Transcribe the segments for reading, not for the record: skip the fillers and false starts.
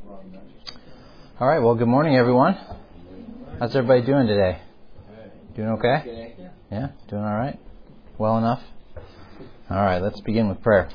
All right, well, good morning, everyone. How's everybody doing today? Doing okay? Yeah, doing all right? Well enough? All right, let's begin with prayer.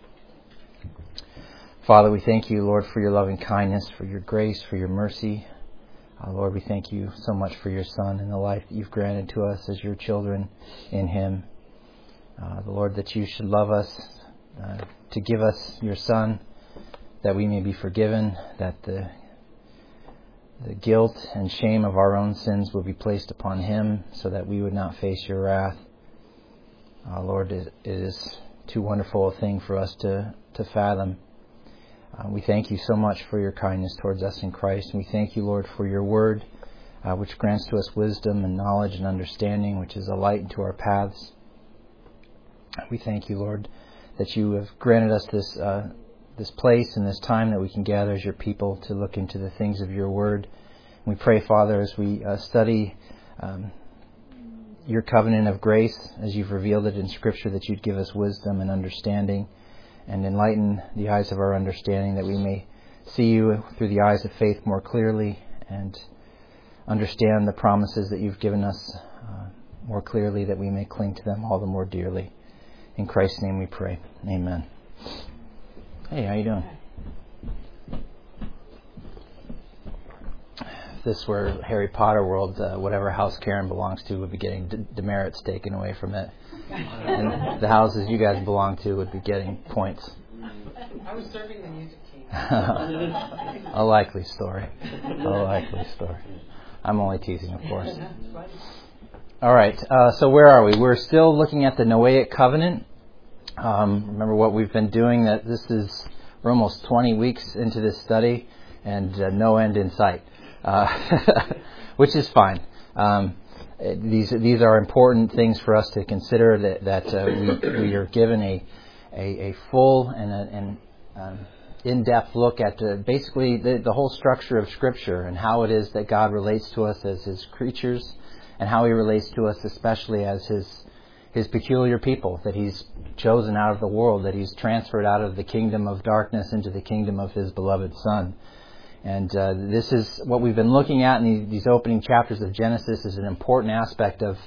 Father, we thank you, Lord, for your loving kindness, for your grace, for your mercy. Lord, we thank you so much for your Son and the life that you've granted to us as your children in him. The Lord, that you should love us, to give us your Son, that we may be forgiven, that the guilt and shame of our own sins will be placed upon him so that we would not face your wrath. Lord, it is too wonderful a thing for us to fathom. We thank you so much for your kindness towards us in Christ. And we thank you, Lord, for your word, which grants to us wisdom and knowledge and understanding, which is a light into our paths. We thank you, Lord, that you have granted us this place and this time that we can gather as your people to look into the things of your word. We pray, Father, as we study your covenant of grace, as you've revealed it in Scripture, that you'd give us wisdom and understanding and enlighten the eyes of our understanding, that we may see you through the eyes of faith more clearly and understand the promises that you've given us more clearly, that we may cling to them all the more dearly. In Christ's name we pray. Amen. Hey, how you doing? If this were Harry Potter world, whatever house Karen belongs to would be getting demerits taken away from it. And the houses you guys belong to would be getting points. I was serving the music team. A likely story. I'm only teasing, of course. All right, so where are we? We're still looking at the Noahic covenant. Remember what we've been doing, that we're almost 20 weeks into this study and no end in sight, which is fine. These are important things for us to consider, that we are given a full and in-depth look at basically the whole structure of Scripture and how it is that God relates to us as his creatures and how he relates to us especially as his peculiar people that he's chosen out of the world, that he's transferred out of the kingdom of darkness into the kingdom of his beloved Son. And this is what we've been looking at in these opening chapters of Genesis, is an important aspect of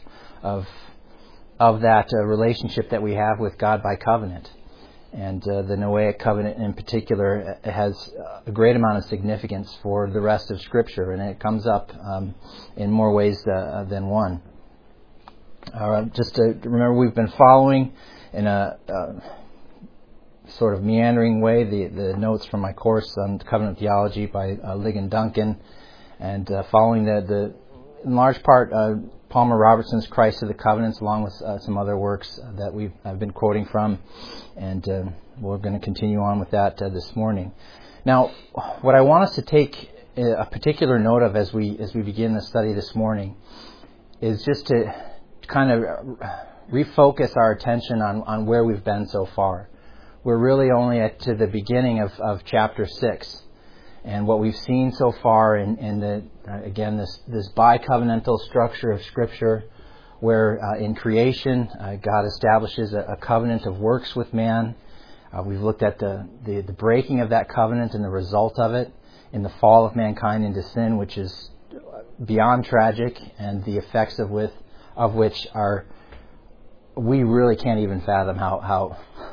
that relationship that we have with God by covenant. And the Noahic covenant in particular has a great amount of significance for the rest of Scripture, and it comes up in more ways than one. Just to remember, we've been following in a sort of meandering way the notes from my course on covenant theology by Ligon Duncan, and following the in large part Palmer Robertson's Christ of the Covenants, along with some other works that I've been quoting from, and we're going to continue on with that this morning. Now, what I want us to take a particular note of as we begin the study this morning is just to kind of refocus our attention on where we've been so far. We're really only to the beginning of chapter 6, and what we've seen so far in this bi-covenantal structure of Scripture, where in creation God establishes a covenant of works with man. We've looked at the breaking of that covenant and the result of it in the fall of mankind into sin, which is beyond tragic, and the effects of which are, we really can't even fathom how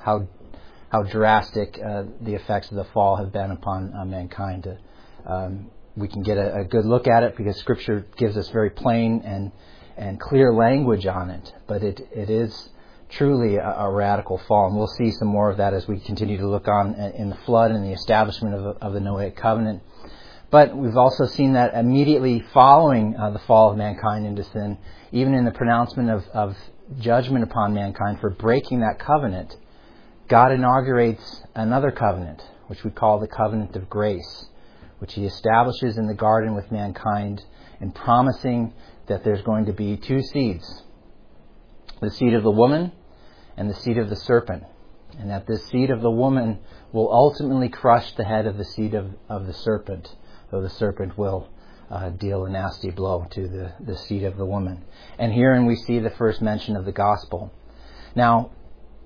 drastic the effects of the fall have been upon mankind. We can get a good look at it because Scripture gives us very plain and clear language on it, but it is truly a radical fall, and we'll see some more of that as we continue to look on in the flood and the establishment of the Noahic covenant. But we've also seen that immediately following the fall of mankind into sin, even in the pronouncement of judgment upon mankind for breaking that covenant, God inaugurates another covenant, which we call the covenant of grace, which he establishes in the garden with mankind, and promising that there's going to be two seeds, the seed of the woman and the seed of the serpent, and that this seed of the woman will ultimately crush the head of the seed of the serpent, though the serpent will deal a nasty blow to the seed of the woman. And herein we see the first mention of the gospel. Now,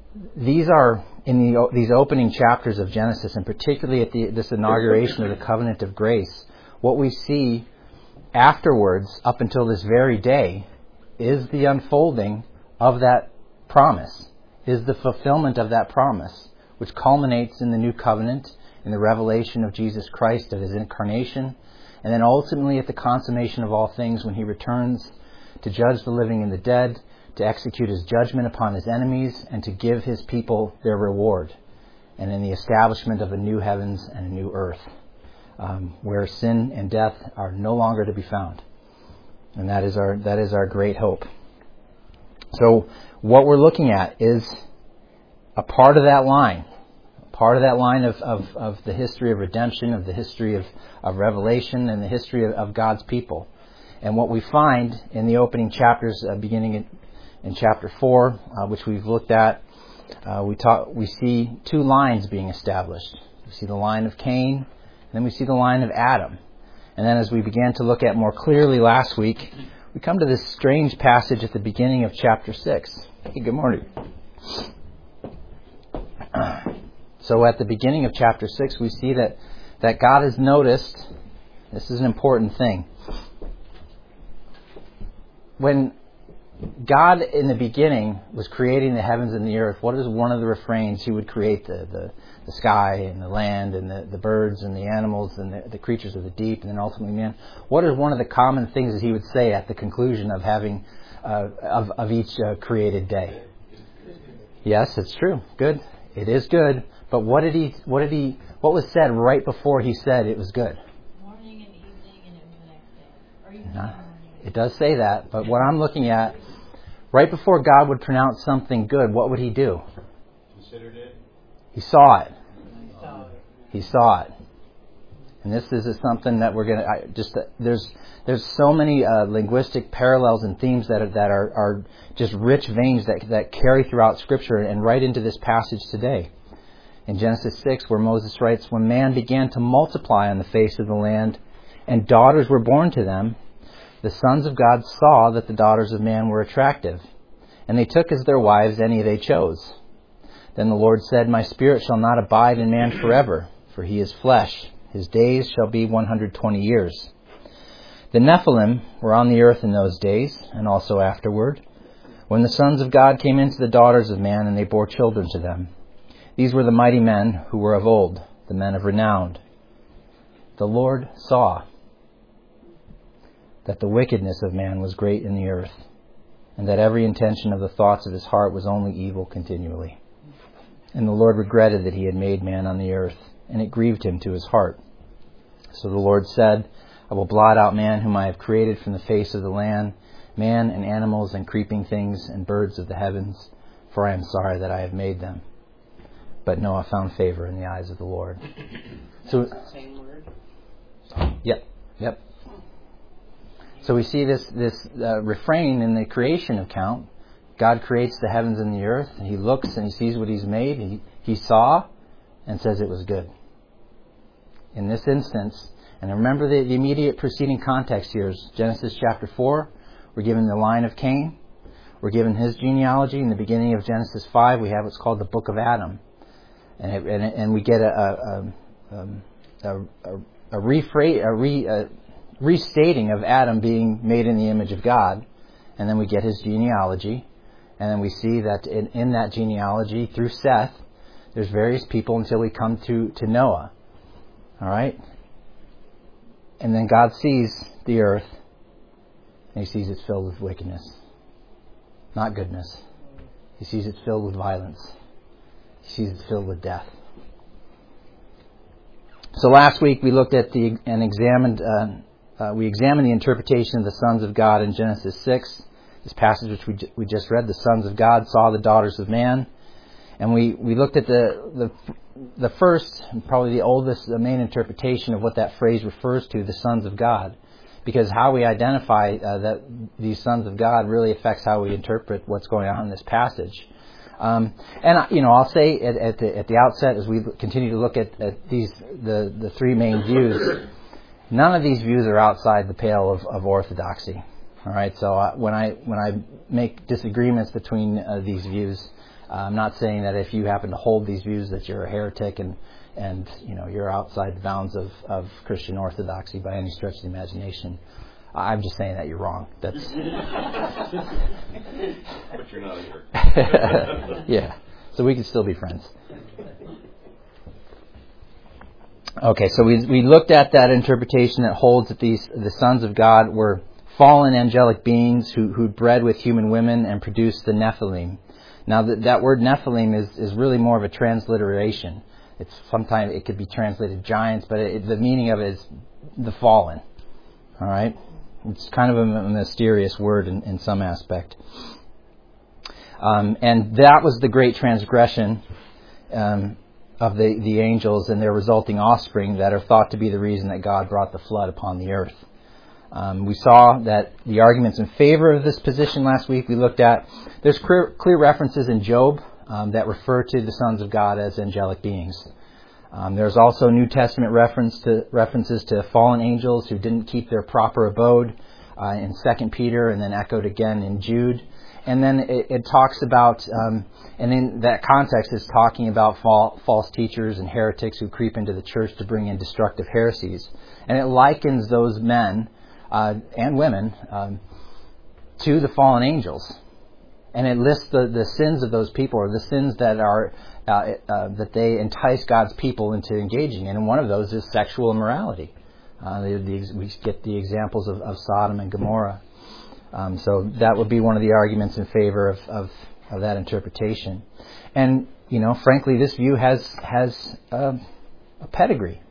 these are in these opening chapters of Genesis, and particularly at this inauguration of the covenant of grace. What we see afterwards, up until this very day, is the unfolding of that promise, is the fulfillment of that promise, which culminates in the new covenant, in the revelation of Jesus Christ, of his incarnation, and then ultimately at the consummation of all things when he returns to judge the living and the dead, to execute his judgment upon his enemies, and to give his people their reward, and in the establishment of a new heavens and a new earth, where sin and death are no longer to be found. And that is our great hope. So what we're looking at is a part of that line. Part of that line of the history of redemption, of the history of revelation, and the history of God's people. And what we find in the opening chapters, beginning in chapter 4, which we've looked at, we see two lines being established. We see the line of Cain, and then we see the line of Adam. And then as we began to look at more clearly last week, we come to this strange passage at the beginning of chapter 6. Hey, good morning. So at the beginning of chapter 6, we see that God has noticed, this is an important thing, when God in the beginning was creating the heavens and the earth, what is one of the refrains? He would create the sky and the land and the birds and the animals and the creatures of the deep and then ultimately man. What is one of the common things that he would say at the conclusion of having of each created day? Yes, it's true. Good. It is good. But what was said right before he said it was good? Morning and evening and the next day. Or evening and morning. It does say that, but what I'm looking at, right before God would pronounce something good, what would he do? Considered it. He saw it. He saw it. And this is something that we're going to there's so many linguistic parallels and themes that are just rich veins that carry throughout Scripture and right into this passage today. In Genesis 6, where Moses writes, "When man began to multiply on the face of the land, and daughters were born to them, the sons of God saw that the daughters of man were attractive, and they took as their wives any they chose. Then the Lord said, My spirit shall not abide in man forever, for he is flesh. His days shall be 120 years. The Nephilim were on the earth in those days, and also afterward, when the sons of God came into the daughters of man, and they bore children to them. These were the mighty men who were of old, the men of renown. The Lord saw that the wickedness of man was great in the earth, and that every intention of the thoughts of his heart was only evil continually. And the Lord regretted that he had made man on the earth, and it grieved him to his heart. So the Lord said, I will blot out man whom I have created from the face of the land, man and animals and creeping things and birds of the heavens, for I am sorry that I have made them. But Noah found favor in the eyes of the Lord." So, Same word. Yep. So we see this refrain in the creation account. God creates the heavens and the earth, and he looks and he sees what he's made. He saw and says it was good. In this instance, and remember the immediate preceding context here is Genesis chapter 4. We're given the line of Cain. We're given his genealogy. In the beginning of Genesis 5, we have what's called the Book of Adam. And we get a restating of Adam being made in the image of God, and then we get his genealogy, and then we see that in that genealogy through Seth, there's various people until we come to Noah. All right, and then God sees the earth, and he sees it's filled with wickedness, not goodness. He sees it filled with violence. He sees it filled with death. So last week we looked at examined the interpretation of the sons of God in Genesis 6. This passage which we just read, the sons of God saw the daughters of man, and we looked at the first, and probably the oldest, the main interpretation of what that phrase refers to, the sons of God, because how we identify that these sons of God really affects how we interpret what's going on in this passage. And I'll say at the outset, as we continue to look at the three main views, none of these views are outside the pale of orthodoxy. All right, so when I make disagreements between these views, I'm not saying that if you happen to hold these views that you're a heretic and you're outside the bounds of Christian orthodoxy by any stretch of the imagination. I'm just saying that you're wrong. That's But you're not here. yeah. So we can still be friends. Okay, so we looked at that interpretation that holds that the sons of God were fallen angelic beings who bred with human women and produced the Nephilim. Now that word Nephilim is really more of a transliteration. It's sometimes it could be translated giants, but the meaning of it is the fallen. All right, it's kind of a mysterious word in some aspect. And that was the great transgression of the angels and their resulting offspring that are thought to be the reason that God brought the flood upon the earth. We saw that the arguments in favor of this position last week we looked at. There's clear references in Job that refer to the sons of God as angelic beings. There's also New Testament references to fallen angels who didn't keep their proper abode in 2 Peter and then echoed again in Jude. And then it talks about, and in that context is talking about false teachers and heretics who creep into the church to bring in destructive heresies. And it likens those men and women to the fallen angels. And it lists the sins of those people, or the sins that are that they entice God's people into engaging in. And one of those is sexual immorality. We get the examples of Sodom and Gomorrah. So that would be one of the arguments in favor of that interpretation. And frankly, this view has a pedigree.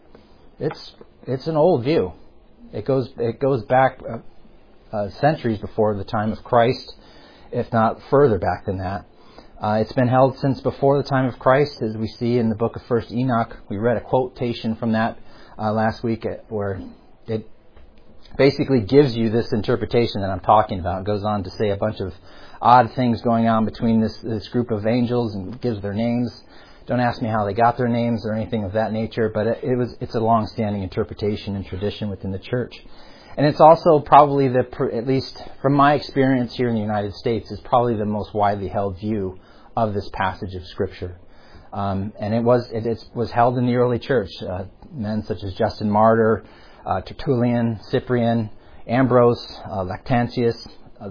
It's an old view. It goes back centuries before the time of Christ, if not further back than that. It's been held since before the time of Christ, as we see in the book of 1 Enoch. We read a quotation from that last week where it basically gives you this interpretation that I'm talking about. It goes on to say a bunch of odd things going on between this group of angels and gives their names. Don't ask me how they got their names or anything of that nature, but it's a long-standing interpretation and tradition within the church. And it's also probably at least from my experience here in the United States, is probably the most widely held view of this passage of Scripture. And it was held in the early church. Men such as Justin Martyr, Tertullian, Cyprian, Ambrose, Lactantius,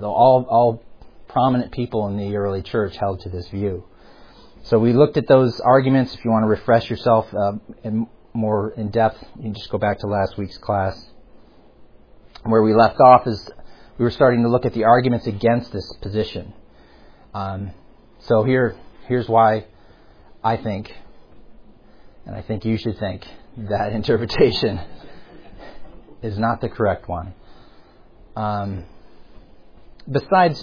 all prominent people in the early church held to this view. So we looked at those arguments. If you want to refresh yourself more in depth, you can just go back to last week's class. Where we left off is we were starting to look at the arguments against this position. So here's why I think, and I think you should think, that interpretation is not the correct one. Besides,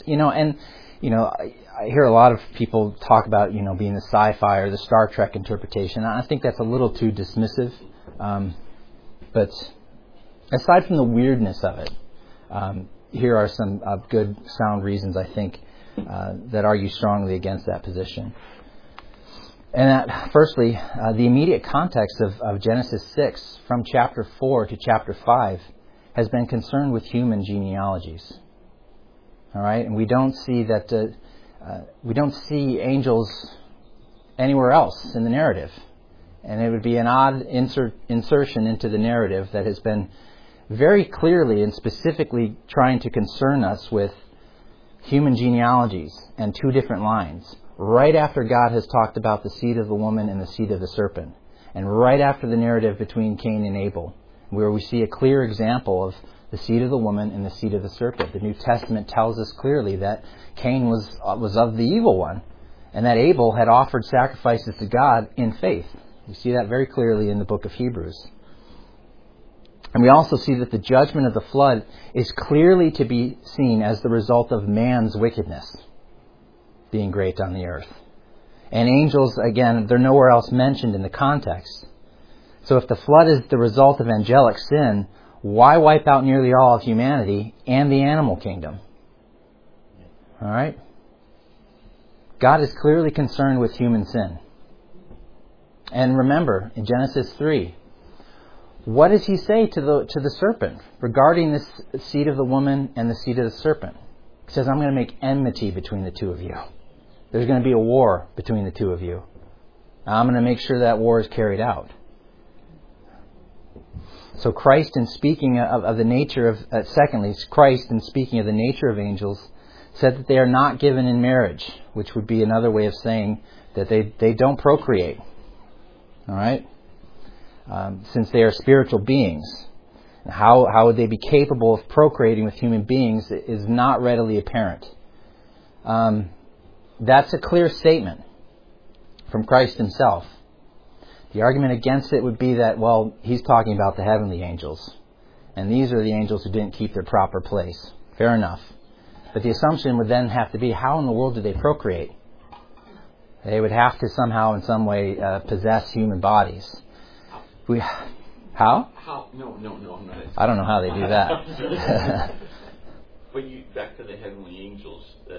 I hear a lot of people talk about, being the sci-fi or the Star Trek interpretation. I think that's a little too dismissive. But aside from the weirdness of it, here are some good, sound reasons, I think, that argue strongly against that position. And that, firstly, the immediate context of Genesis 6 from chapter 4 to chapter 5 has been concerned with human genealogies. All right, and we don't see that. We don't see angels anywhere else in the narrative, and it would be an odd insertion into the narrative that has been very clearly and specifically trying to concern us with human genealogies and two different lines. Right after God has talked about the seed of the woman and the seed of the serpent, and right after the narrative between Cain and Abel, where we see a clear example of the seed of the woman and the seed of the serpent. The New Testament tells us clearly that Cain was of the evil one, and that Abel had offered sacrifices to God in faith. We see that very clearly in the book of Hebrews. And we also see that the judgment of the flood is clearly to be seen as the result of man's wickedness being great on the earth. And angels, again, they're nowhere else mentioned in the context. So if the flood is the result of angelic sin, why wipe out nearly all of humanity and the animal kingdom? All right? God is clearly concerned with human sin. And remember, in Genesis 3, what does he say to the serpent regarding this seed of the woman and the seed of the serpent? He says, I'm going to make enmity between the two of you. there's going to be a war between the two of you. I'm going to make sure that war is carried out. So Christ, in speaking of the nature of, secondly, Christ, in speaking of the nature of angels, said that they are not given in marriage, which would be another way of saying that they don't procreate. All right? Since they are spiritual beings. How would they be capable of procreating with human beings is not readily apparent. That's a clear statement from Christ himself. The argument against it would be that, well, he's talking about the heavenly angels. And these are the angels who didn't keep their proper place. Fair enough. But the assumption would then have to be, how in the world do they procreate? They would have to somehow, in some way, possess human bodies. How? How? No, I'm not. I don't know how they do that. But back to the heavenly angels,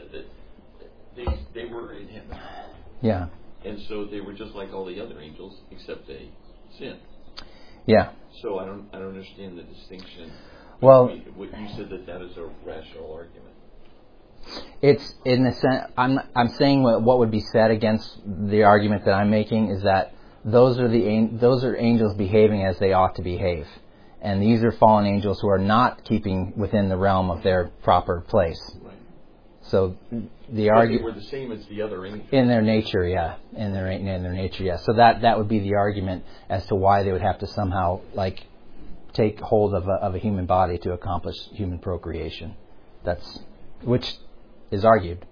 they were in heaven. Yeah. And so they were just like all the other angels, except they sinned. Yeah. So I don't understand the distinction. Well, You said that is a rational argument. It's in the sense. I'm saying what would be said against the argument that I'm making is that those are angels behaving as they ought to behave, and these are fallen angels who are not keeping within the realm of their proper place. Right. So the But argument they were the same as the other angels. in their nature, yeah. In their nature, yeah. So that would be the argument as to why they would have to somehow take hold of a human body to accomplish human procreation. Which is argued.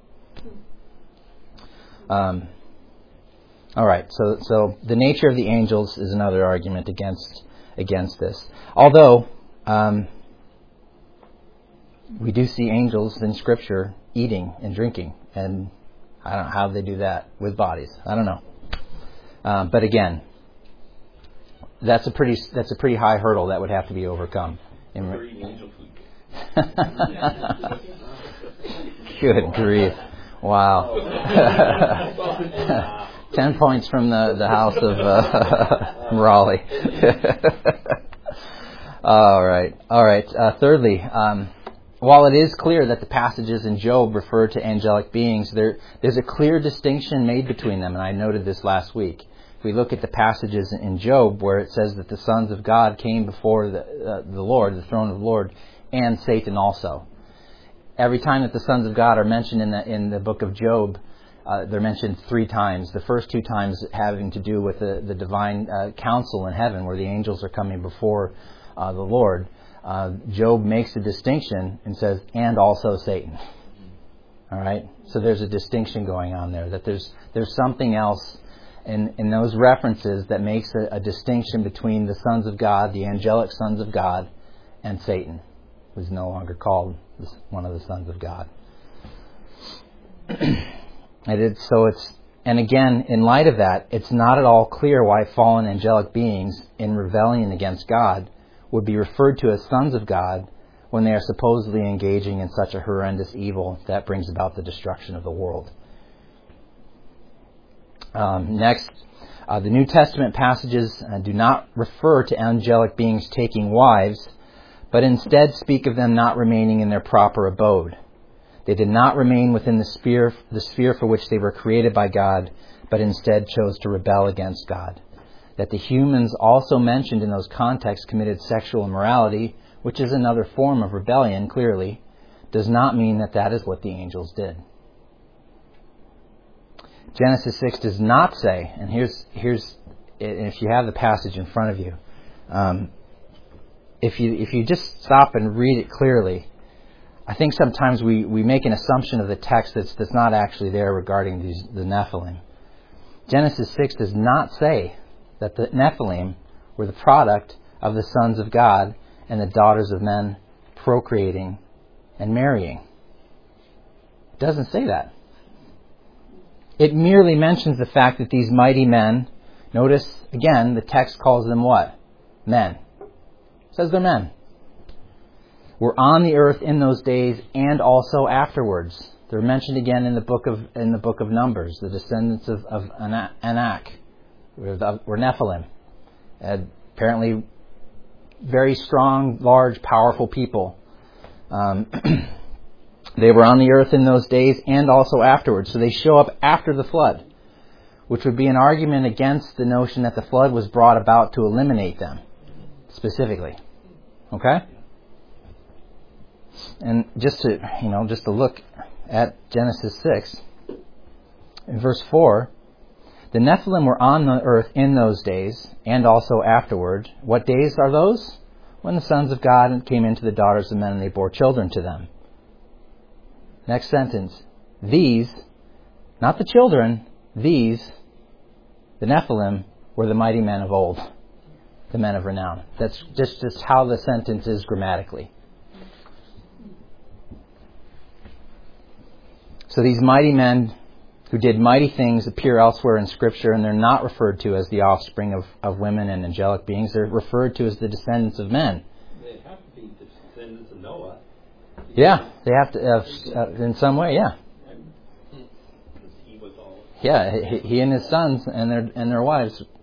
All right. So the nature of the angels is another argument against this. Although we do see angels in Scripture eating and drinking, and I don't know how they do that with bodies. I don't know. But again, that's a pretty high hurdle that would have to be overcome. They're eating angel food. Good grief! Wow. 10 points from the house of Raleigh. All right. Thirdly, while it is clear that the passages in Job refer to angelic beings, there's a clear distinction made between them, and I noted this last week. If we look at the passages in Job where it says that the sons of God came before the Lord, the throne of the Lord, and Satan also. Every time that the sons of God are mentioned in the book of Job, they're mentioned 3 times. The first 2 times having to do with the divine council in heaven, where the angels are coming before the Lord. Job makes a distinction and says, and also Satan. All right? So there's a distinction going on there, that there's something else in those references that makes a distinction between the sons of God, the angelic sons of God, and Satan, who's no longer called one of the sons of God. And again, in light of that, it's not at all clear why fallen angelic beings in rebellion against God would be referred to as sons of God when they are supposedly engaging in such a horrendous evil that brings about the destruction of the world. Next, the New Testament passages do not refer to angelic beings taking wives, but instead speak of them not remaining in their proper abode. They did not remain within the sphere for which they were created by God, but instead chose to rebel against God. That the humans also mentioned in those contexts committed sexual immorality, which is another form of rebellion, clearly, does not mean that is what the angels did. Genesis 6 does not say, and here's if you have the passage in front of you, if you just stop and read it clearly, I think sometimes we make an assumption of the text that's not actually there regarding the Nephilim. Genesis 6 does not say that the Nephilim were the product of the sons of God and the daughters of men procreating and marrying. It doesn't say that. It merely mentions the fact that these mighty men, notice again, the text calls them what? Men. It says they're men. Were on the earth in those days and also afterwards. They're mentioned again in the book of Numbers, the descendants of Anak, were Nephilim. Apparently very strong, large, powerful people. They were on the earth in those days and also afterwards. So they show up after the flood, which would be an argument against the notion that the flood was brought about to eliminate them, specifically. Okay? And just to look at Genesis 6, in verse 4, the Nephilim were on the earth in those days and also afterward. What days are those? When the sons of God came into the daughters of men and they bore children to them. Next sentence. These, not the children, these, the Nephilim, were the mighty men of old, the men of renown. That's just how the sentence is grammatically. So these mighty men who did mighty things appear elsewhere in Scripture, and they're not referred to as the offspring of women and angelic beings. They're referred to as the descendants of men. They have to be descendants of Noah. Yeah, they have to, in some way, yeah. Because he was all... Yeah, he and his sons and their wives. Was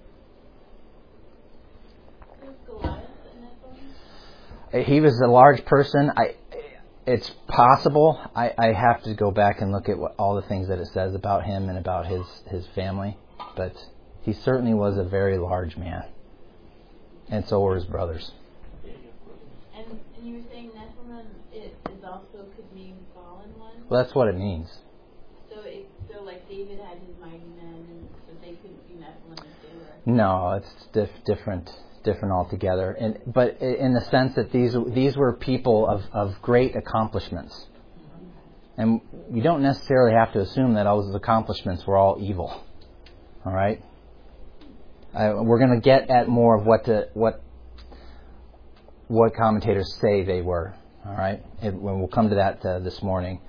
Goliath a Nephilim? He was a large person. It's possible. I have to go back and look at all the things that it says about him and about his family. But he certainly was a very large man. And so were his brothers. And you were saying Nephilim is also could mean fallen ones? Well, that's what it means. So like David had his mighty men, and so they couldn't be Nephilim if they were... No, it's different altogether. But in the sense that these were people of great accomplishments. And you don't necessarily have to assume that all those accomplishments were all evil. All right? We're going to get at more of what commentators say they were. All right? We'll come to that this morning.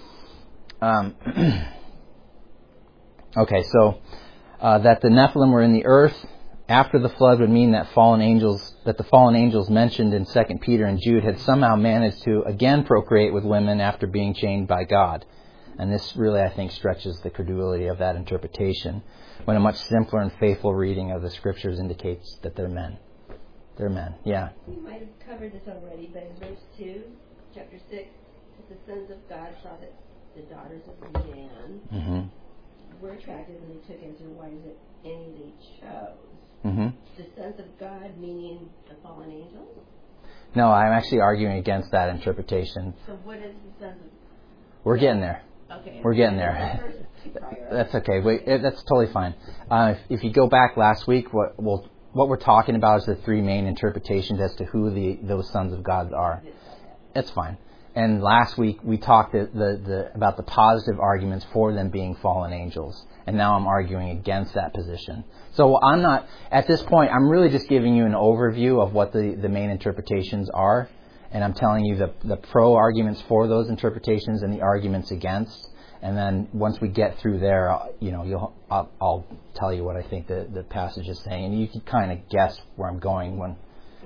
Okay, so that the Nephilim were in the earth after the flood would mean that the fallen angels mentioned in 2 Peter and Jude had somehow managed to again procreate with women after being chained by God. And this really, I think, stretches the credulity of that interpretation, when a much simpler and faithful reading of the Scriptures indicates that they're men. They're men, yeah. We might have covered this already, but in verse 2, chapter 6, the sons of God saw that the daughters of man were attractive and they took as their wives any they chose. The sons of God meaning the fallen angels? No, I'm actually arguing against that interpretation. So what is the sons of... We're getting there. Okay. We're getting there. That's okay. That's totally fine. If you go back last week, what we're talking about is the three main interpretations as to who those sons of God are. That's fine. And last week we talked about the positive arguments for them being fallen angels. And now I'm arguing against that position. So I'm not, at this point, I'm really just giving you an overview of what the main interpretations are. And I'm telling you the pro arguments for those interpretations and the arguments against. And then once we get through there, I'll tell you what I think the passage is saying. And you can kind of guess where I'm going when,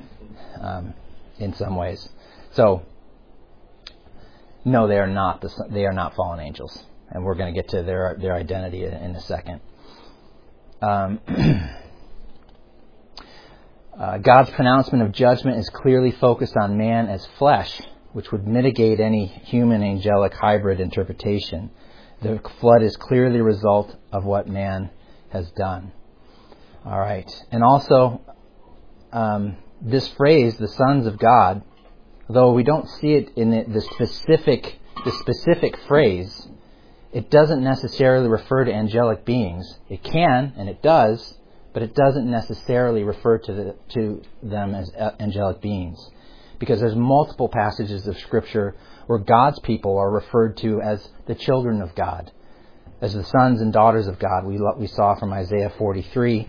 in some ways. So, no, they are not fallen angels, and we're going to get to their identity in a second. God's pronouncement of judgment is clearly focused on man as flesh, which would mitigate any human angelic hybrid interpretation. The flood is clearly a result of what man has done. All right, and also this phrase, "the sons of God," though we don't see it in the specific phrase, it doesn't necessarily refer to angelic beings. It can, and it does, but it doesn't necessarily refer to them as angelic beings. Because there's multiple passages of Scripture where God's people are referred to as the children of God, as the sons and daughters of God. We saw from Isaiah 43.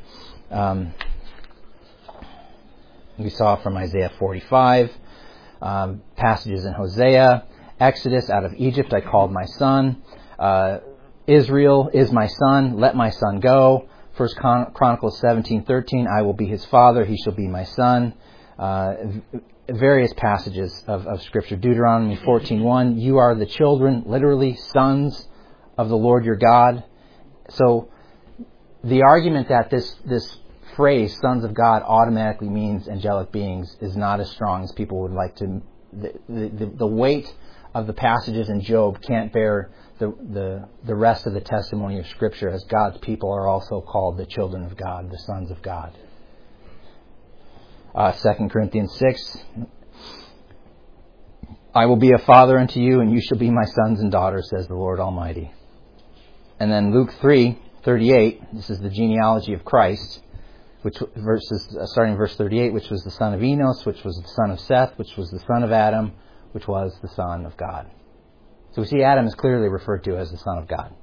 We saw from Isaiah 45. Passages in Hosea, Exodus, out of Egypt I called my son. Israel is my son, let my son go. 1 Chronicles 17:13, I will be his father, he shall be my son. Various passages of Scripture. Deuteronomy 14:1, you are the children, literally sons of the Lord your God. So the argument that this phrase, sons of God, automatically means angelic beings is not as strong as people would like to. The weight of the passages in Job can't bear the rest of the testimony of Scripture, as God's people are also called the children of God, the sons of God. 2 Corinthians 6, I will be a father unto you, and you shall be my sons and daughters, says the Lord Almighty. And then Luke 3:38, this is the genealogy of Christ, starting in verse 38, which was the son of Enos, which was the son of Seth, which was the son of Adam, which was the son of God. So we see Adam is clearly referred to as the son of God.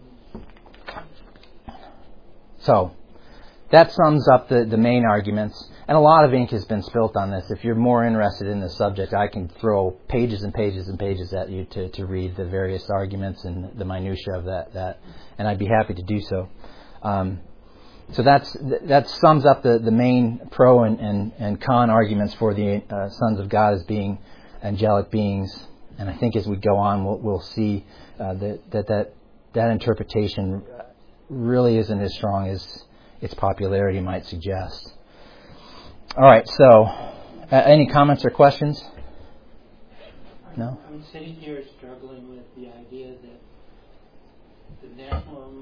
So that sums up the main arguments. And a lot of ink has been spilt on this. If you're more interested in this subject, I can throw pages and pages and pages at you to read the various arguments and the minutiae of that. And I'd be happy to do so. So that sums up the main pro and con arguments for the sons of God as being angelic beings. And I think as we go on, we'll see that interpretation really isn't as strong as its popularity might suggest. All right, so any comments or questions? No? I'm sitting here struggling with the idea that the Nephilim,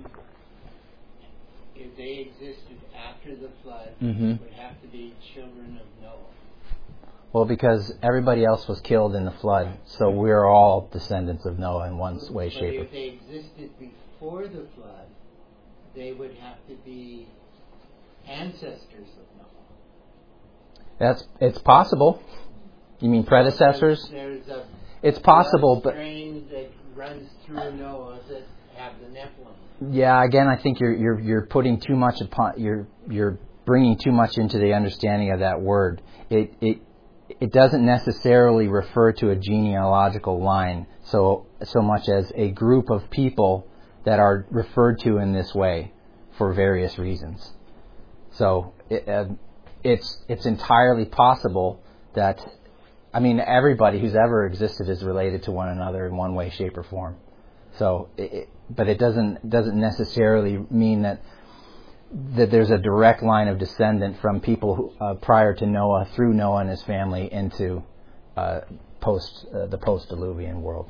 if they existed after the flood, would have to be children of Noah. Well, because everybody else was killed in the flood, so we're all descendants of Noah in one way, shape, or form. But if they existed before the flood, they would have to be ancestors of Noah. It's possible. You mean predecessors? There's it's possible, but strain that runs through Noah that have the Nephilim. Yeah, again, I think you're putting too much upon you're bringing too much into the understanding of that word. It doesn't necessarily refer to a genealogical line so much as a group of people that are referred to in this way for various reasons. So it's entirely possible that, I mean, everybody who's ever existed is related to one another in one way, shape, or form. So, but it doesn't necessarily mean that there's a direct line of descendant from people who, prior to Noah, through Noah and his family, into the post-Diluvian world.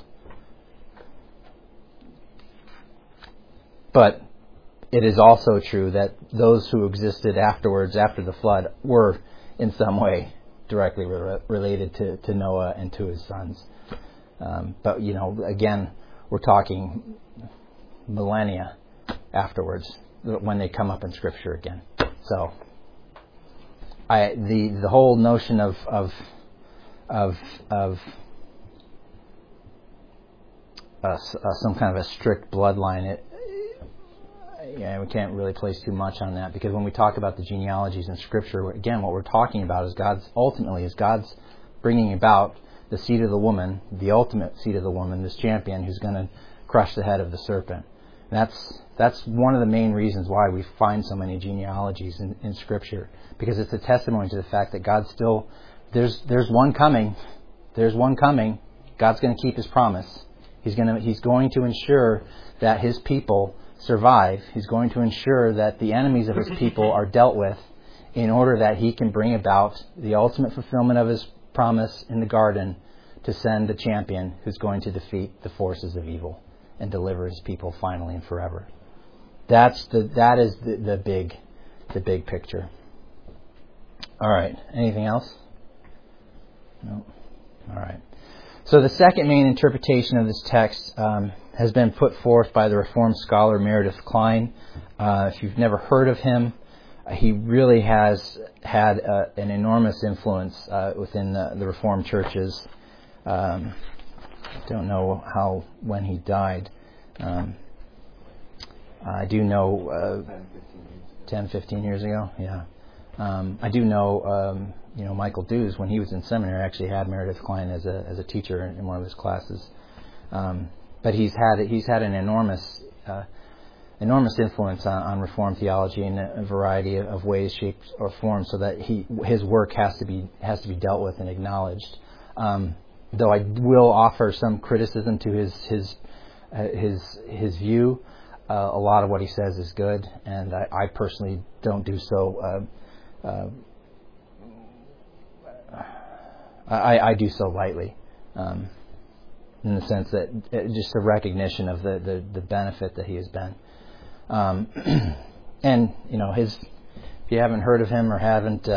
But it is also true that those who existed afterwards, after the flood, were in some way directly related to Noah and to his sons. But, again, we're talking millennia afterwards when they come up in Scripture again. So, the whole notion of some kind of a strict bloodline, we can't really place too much on that, because when we talk about the genealogies in Scripture, again, what we're talking about is God's bringing about the seed of the woman, the ultimate seed of the woman, this champion who's going to crush the head of the serpent. And that's one of the main reasons why we find so many genealogies in Scripture, because it's a testimony to the fact that God still, there's one coming. There's one coming. God's going to keep His promise. He's going to ensure that His people survive. He's going to ensure that the enemies of His people are dealt with, in order that He can bring about the ultimate fulfillment of His promise in the garden to send the champion who's going to defeat the forces of evil and deliver His people finally and forever. That is the big picture. All right. Anything else? No. All right. So the second main interpretation of this text has been put forth by the Reformed scholar Meredith Kline. If you've never heard of him, he really has had an enormous influence within the Reformed churches. I don't know when he died. I do know 10, 15 years ago. Yeah. I do know, Michael Dews, when he was in seminary, actually had Meredith Kline as a teacher in one of his classes. But he's had an enormous influence on Reformed theology in a variety of ways, shapes, or forms, so that his work has to be dealt with and acknowledged. Though I will offer some criticism to his view. A lot of what he says is good, and I personally don't do so. I do so lightly. in the sense that just a recognition of the benefit that he has been. And if you haven't heard of him or haven't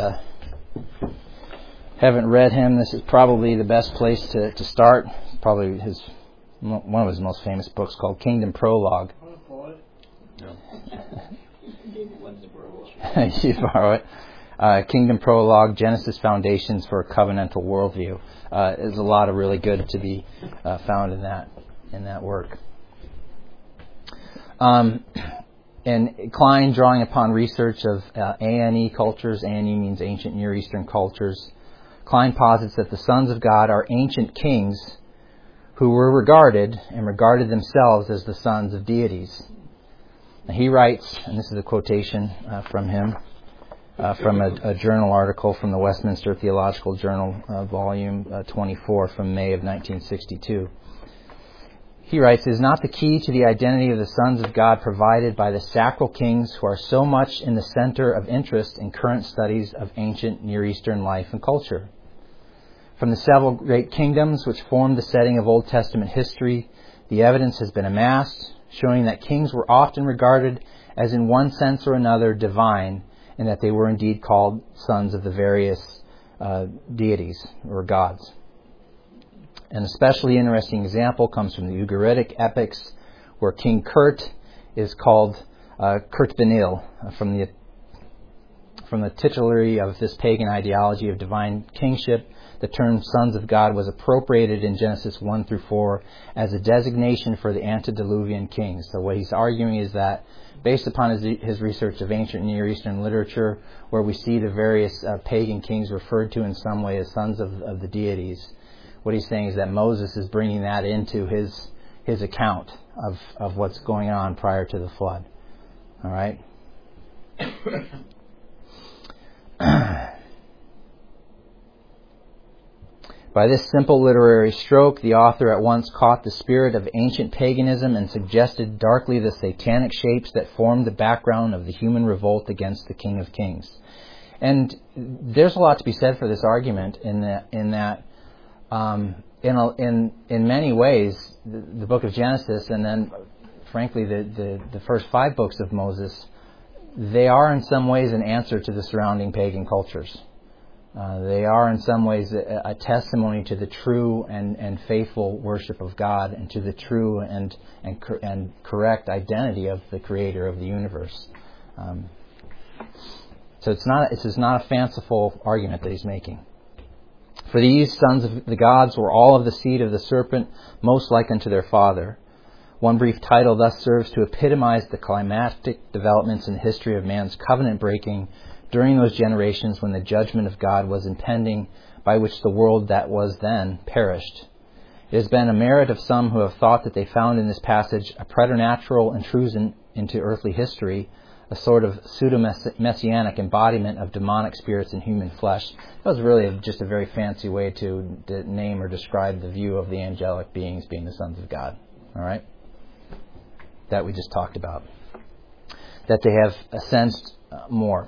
read him, this is probably the best place to start. Probably one of his most famous books called Kingdom Prologue. No. You borrow it. Kingdom Prologue, Genesis Foundations for a Covenantal Worldview. There's a lot of really good to be found in that work. And Klein, drawing upon research of ANE cultures, ANE means ancient Near Eastern cultures, Klein posits that the sons of God are ancient kings who were regarded themselves as the sons of deities. And he writes, and this is a quotation from him, from a journal article from the Westminster Theological Journal, volume 24 from May of 1962. He writes, "Is not the key to the identity of the sons of God provided by the sacral kings who are so much in the center of interest in current studies of ancient Near Eastern life and culture? From the several great kingdoms which formed the setting of Old Testament history, the evidence has been amassed, showing that kings were often regarded as in one sense or another divine, and that they were indeed called sons of the various deities or gods. An especially interesting example comes from the Ugaritic epics, where King Kurt is called Kurt Benil, from the titulary of this pagan ideology of divine kingship. The term sons of God was appropriated in Genesis 1 through 4 as a designation for the antediluvian kings. So what he's arguing is that, based upon his research of ancient Near Eastern literature, where we see the various pagan kings referred to in some way as sons of the deities, what he's saying is that Moses is bringing that into his account of what's going on prior to the flood. All right? By this simple literary stroke, the author at once caught the spirit of ancient paganism and suggested darkly the satanic shapes that formed the background of the human revolt against the King of Kings. And there's a lot to be said for this argument in many ways, the book of Genesis, and then, frankly, the first 5 books of Moses, they are in some ways an answer to the surrounding pagan cultures. They are in some ways a testimony to the true and faithful worship of God, and to the true and correct identity of the Creator of the universe. So it's not a fanciful argument that he's making. For these sons of the gods were all of the seed of the serpent, most like unto their father. One brief title thus serves to epitomize the climactic developments in the history of man's covenant breaking during those generations when the judgment of God was impending, by which the world that was then perished. It has been a merit of some who have thought that they found in this passage a preternatural intrusion into earthly history, a sort of pseudo-messianic embodiment of demonic spirits in human flesh. That was really just a very fancy way to name or describe the view of the angelic beings being the sons of God. All right? That we just talked about. That they have sensed more.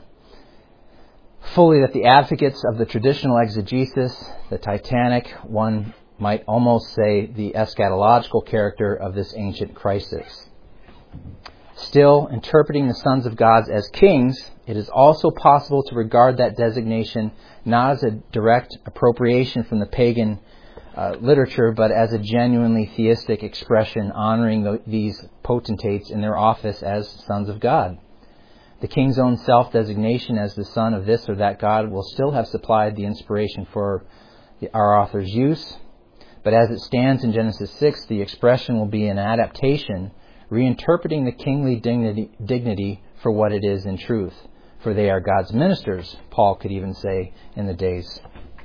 Fully that the advocates of the traditional exegesis, the titanic, one might almost say the eschatological character of this ancient crisis. Still, interpreting the sons of God as kings, it is also possible to regard that designation not as a direct appropriation from the pagan literature, but as a genuinely theistic expression honoring these potentates in their office as sons of God. The king's own self-designation as the son of this or that God will still have supplied the inspiration for our author's use, but as it stands in Genesis 6, the expression will be an adaptation, reinterpreting the kingly dignity for what it is in truth. For they are God's ministers, Paul could even say in the days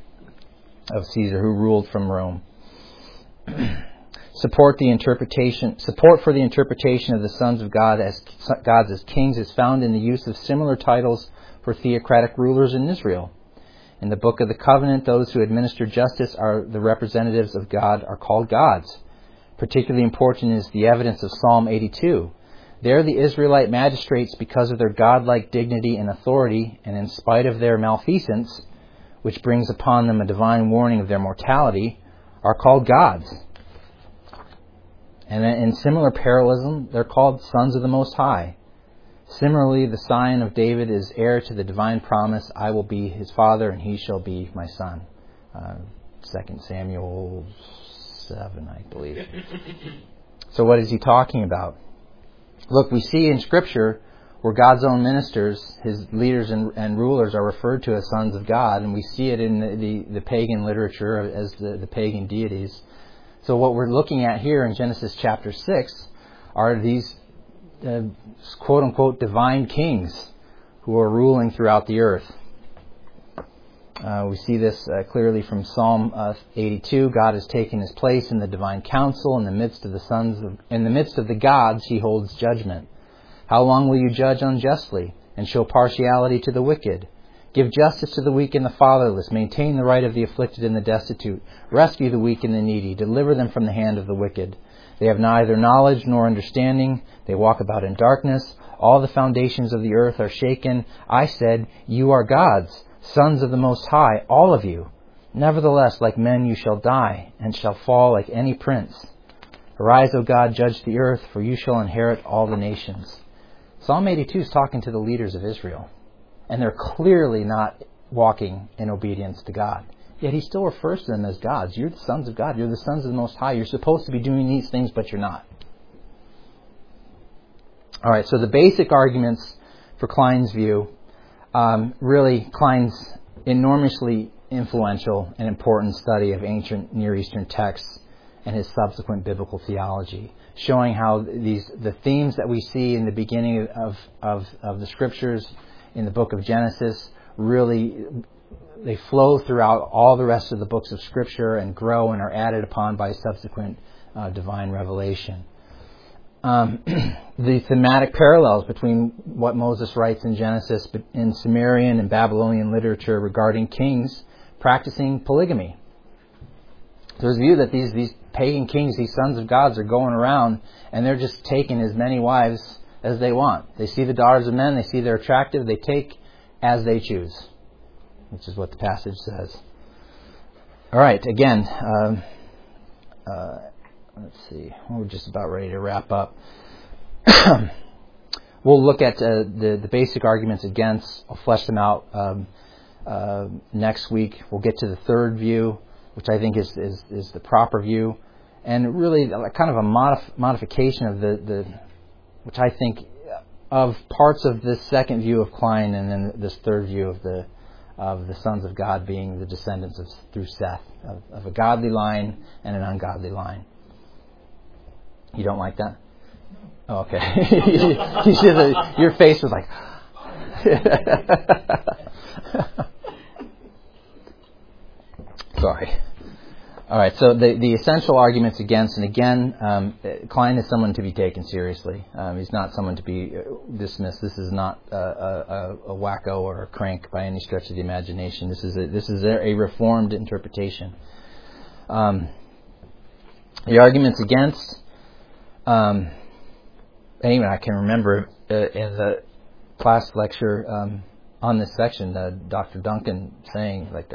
of Caesar, who ruled from Rome. Support for the interpretation of the sons of God as gods as kings is found in the use of similar titles for theocratic rulers in Israel. In the Book of the Covenant, those who administer justice are the representatives of God are called gods. Particularly important is the evidence of Psalm 82. There the Israelite magistrates, because of their godlike dignity and authority, and in spite of their malfeasance, which brings upon them a divine warning of their mortality, are called gods. And in similar parallelism, they're called sons of the Most High. Similarly, the Scion of David is heir to the divine promise, I will be his father and he shall be my son. 2 Samuel 7, I believe. So what is he talking about? Look, we see in Scripture where God's own ministers, his leaders and rulers, are referred to as sons of God, and we see it in the pagan literature as the pagan deities. So what we're looking at here in Genesis chapter 6 are these quote-unquote divine kings who are ruling throughout the earth. We see this clearly from Psalm 82. God has taken his place in the divine council. In the midst of the gods, he holds judgment. How long will you judge unjustly and show partiality to the wicked? Give justice to the weak and the fatherless. Maintain the right of the afflicted and the destitute. Rescue the weak and the needy. Deliver them from the hand of the wicked. They have neither knowledge nor understanding. They walk about in darkness. All the foundations of the earth are shaken. I said, you are gods, sons of the Most High, all of you. Nevertheless, like men you shall die, and shall fall like any prince. Arise, O God, judge the earth, for you shall inherit all the nations. Psalm 82 is talking to the leaders of Israel, and they're clearly not walking in obedience to God. Yet he still refers to them as gods. You're the sons of God. You're the sons of the Most High. You're supposed to be doing these things, but you're not. All right, so the basic arguments for Klein's view, really Klein's enormously influential and important study of ancient Near Eastern texts and his subsequent biblical theology, showing how the themes that we see in the beginning of the Scriptures in the book of Genesis really they flow throughout all the rest of the books of Scripture and grow and are added upon by subsequent divine revelation. The thematic parallels between what Moses writes in Genesis in Sumerian and Babylonian literature regarding kings practicing polygamy. There's a view that these pagan kings, these sons of gods, are going around and they're just taking as many wives as they want. They see the daughters of men, they see they're attractive, they take as they choose, which is what the passage says. All right, again, let's see, we're just about ready to wrap up. We'll look at the basic arguments against. I'll flesh them out next week. We'll get to the third view, which I think is the proper view, and really kind of a modification of the which I think of parts of this second view of Klein, and then this third view of the sons of God being the descendants through Seth, of a godly line and an ungodly line. You don't like that? Oh, okay. Your face was like. Sorry. All right. So the essential arguments against, and again, Klein is someone to be taken seriously. He's not someone to be dismissed. This is not a wacko or a crank by any stretch of the imagination. This is a reformed interpretation. The arguments against. Anyway, I can remember in the class lecture on this section, Dr. Duncan saying, like,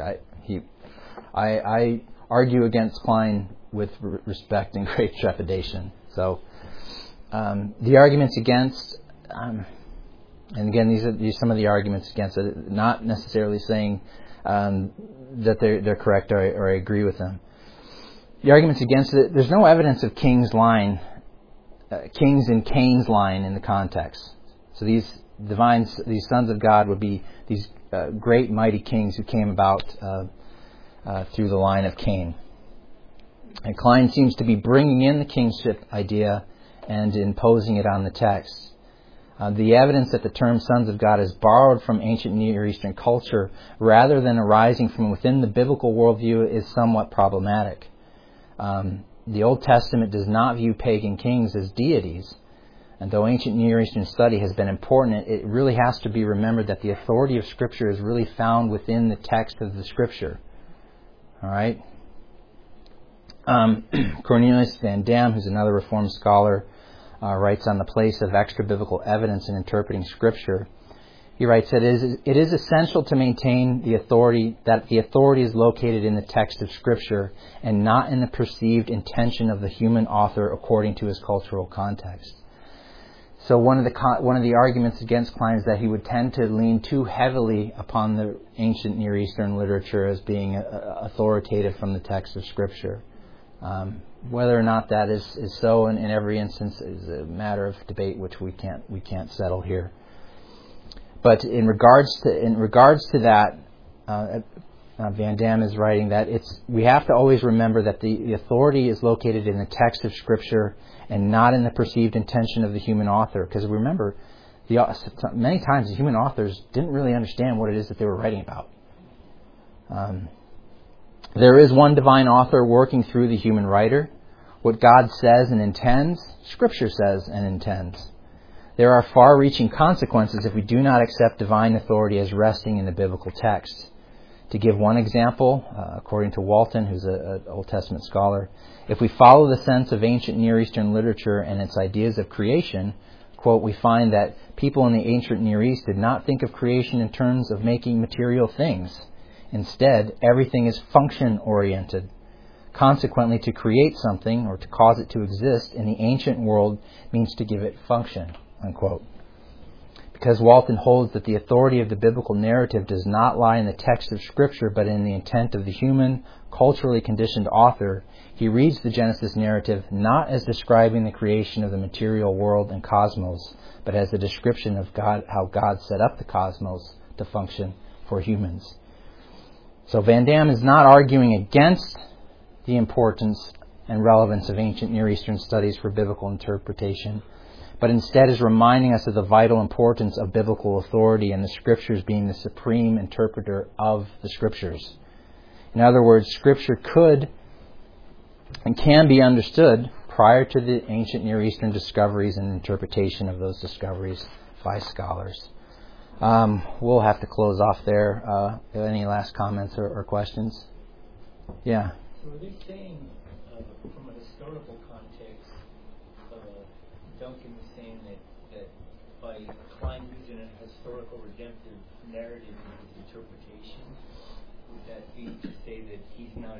I argue against Klein with respect and great trepidation. So the arguments against, and again, these are some of the arguments against it, not necessarily saying that they're correct or I agree with them. The arguments against it, there's no evidence of King's in Cain's line in the context. So these sons of God would be these great mighty kings who came about through the line of Cain. And Klein seems to be bringing in the kingship idea and imposing it on the text. The evidence that the term sons of God is borrowed from ancient Near Eastern culture rather than arising from within the biblical worldview is somewhat problematic. The Old Testament does not view pagan kings as deities, and though ancient Near Eastern study has been important, it really has to be remembered that the authority of Scripture is really found within the text of the Scripture. All right? Cornelius Van Dam, who's another Reformed scholar, writes on the place of extra-biblical evidence in interpreting Scripture. He writes that it is essential to maintain the authority, that the authority is located in the text of Scripture and not in the perceived intention of the human author according to his cultural context. So one of the arguments against Klein is that he would tend to lean too heavily upon the ancient Near Eastern literature as being authoritative from the text of Scripture. Whether or not that is so in every instance is a matter of debate which we can't settle here. But in regards to that, Van Dam is writing that we have to always remember that the authority is located in the text of Scripture and not in the perceived intention of the human author. Because remember, many times the human authors didn't really understand what it is that they were writing about. There is one divine author working through the human writer. What God says and intends, Scripture says and intends. There are far-reaching consequences if we do not accept divine authority as resting in the biblical text. To give one example, according to Walton, who's an Old Testament scholar, if we follow the sense of ancient Near Eastern literature and its ideas of creation, quote, we find that people in the ancient Near East did not think of creation in terms of making material things. Instead, everything is function-oriented. Consequently, to create something or to cause it to exist in the ancient world means to give it function, unquote. Because Walton holds that the authority of the biblical narrative does not lie in the text of Scripture but in the intent of the human, culturally conditioned author, he reads the Genesis narrative not as describing the creation of the material world and cosmos, but as a description of God, how God set up the cosmos to function for humans. So Van Dam is not arguing against the importance and relevance of ancient Near Eastern studies for biblical interpretation, but instead is reminding us of the vital importance of biblical authority and the Scriptures being the supreme interpreter of the Scriptures. In other words, Scripture could and can be understood prior to the ancient Near Eastern discoveries and interpretation of those discoveries by scholars. We'll have to close off there. Any last comments or questions? Yeah. So are they saying, from a historical context, Duncan was saying that by Klein using a historical redemptive narrative in his interpretation, would that be to say that he's not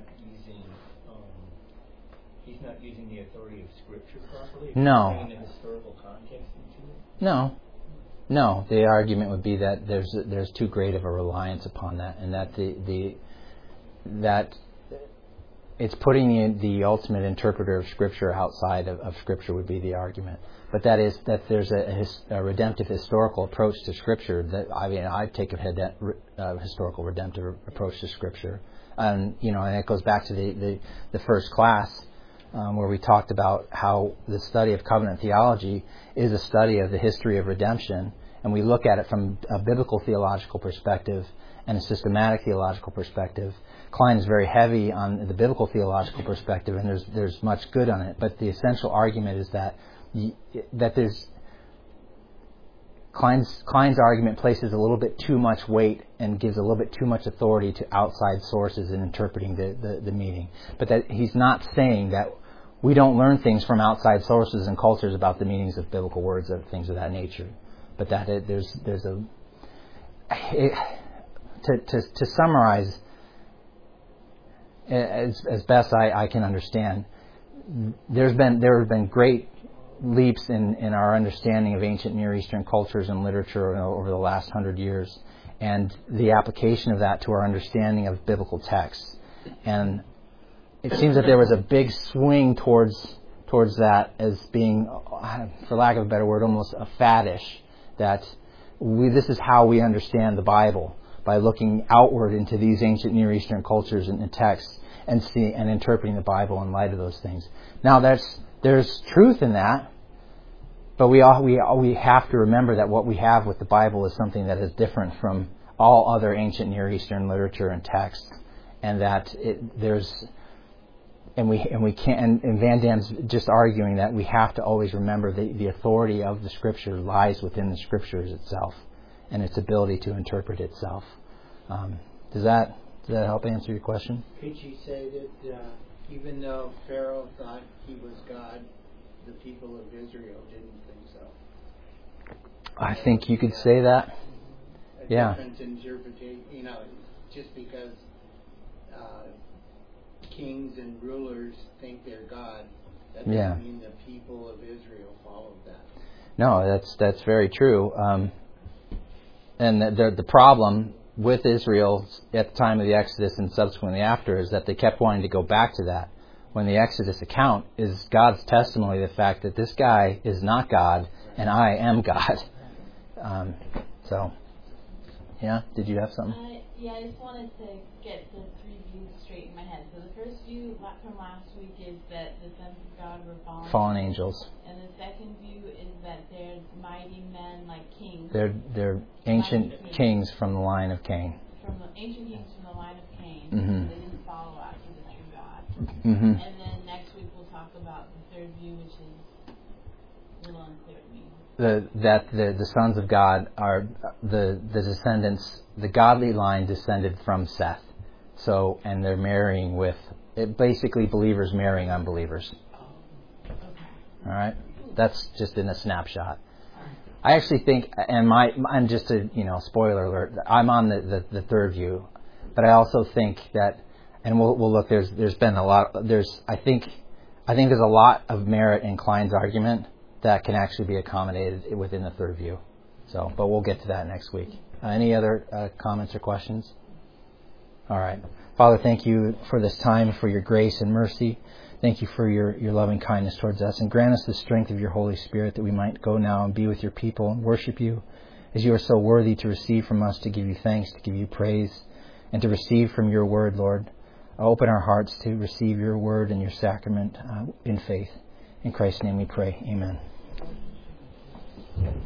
using the authority of Scripture properly? No. Bringing the historical context into it? No. The argument would be that there's too great of a reliance upon that, and that that it's putting the ultimate interpreter of Scripture outside of Scripture would be the argument. But that is that there's a redemptive historical approach to Scripture. I take a historical redemptive approach to Scripture, and it goes back to the first class where we talked about how the study of covenant theology is a study of the history of redemption, and we look at it from a biblical theological perspective and a systematic theological perspective. Klein is very heavy on the biblical theological perspective, and there's much good on it. But the essential argument is that there's Klein's argument places a little bit too much weight and gives a little bit too much authority to outside sources in interpreting the meaning. But that he's not saying that we don't learn things from outside sources and cultures about the meanings of biblical words or things of that nature. But that to summarize, as best I can understand, there have been great leaps in our understanding of ancient Near Eastern cultures and literature over the last 100 years, and the application of that to our understanding of biblical texts. And it seems that there was a big swing towards that as being, for lack of a better word, almost a faddish, that this is how we understand the Bible, by looking outward into these ancient Near Eastern cultures and texts and interpreting the Bible in light of those things. Now, there's truth in that, but we have to remember that what we have with the Bible is something that is different from all other ancient Near Eastern literature and texts, and that and Van Dam's just arguing that we have to always remember the authority of the Scripture lies within the Scriptures itself and its ability to interpret itself. Does that help answer your question? Could you say that even though Pharaoh thought he was God, the people of Israel didn't think so? I think you could say that. Yeah. different interpretation. You know, just because kings and rulers think they're God, that doesn't mean the people of Israel followed that. No, that's very true. And the problem with Israel at the time of the Exodus and subsequently after is that they kept wanting to go back to that. When the Exodus account is God's testimony to the fact that this guy is not God and I am God. Did you have something? I just wanted to get the three views straight in my head. So the first view from last week is that the sons of God were fallen angels. And the second view is that they're mighty men like kings. They're ancient kings from the line of Cain. From the ancient kings from the line of Cain. Mm-hmm. They didn't follow after the true God. Mm-hmm. And then next week we'll talk about the third view, which is a little unclear to me. That the sons of God are the descendants, the godly line descended from Seth. So, and they're marrying with, basically believers marrying unbelievers. All right? That's just in a snapshot. I actually think, and I'm just a, spoiler alert, I'm on the third view, but I also think that, and we'll look, there's been a lot, I think there's a lot of merit in Klein's argument that can actually be accommodated within the third view. So, but we'll get to that next week. Any other comments or questions? All right. Father, thank you for this time, for your grace and mercy. Thank you for your loving kindness towards us. And grant us the strength of your Holy Spirit that we might go now and be with your people and worship you as you are so worthy to receive from us, to give you thanks, to give you praise, and to receive from your word, Lord. Open our hearts to receive your word and your sacrament in faith. In Christ's name we pray. Amen.